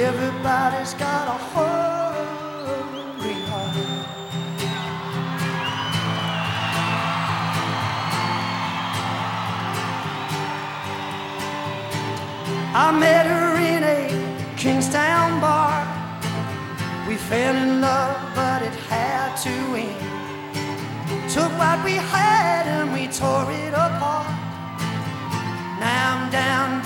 Everybody's got a hungry heart. I met her in a Kingstown bar. We fell in love, but it had to end. Took what we had and we tore it apart. Now I'm down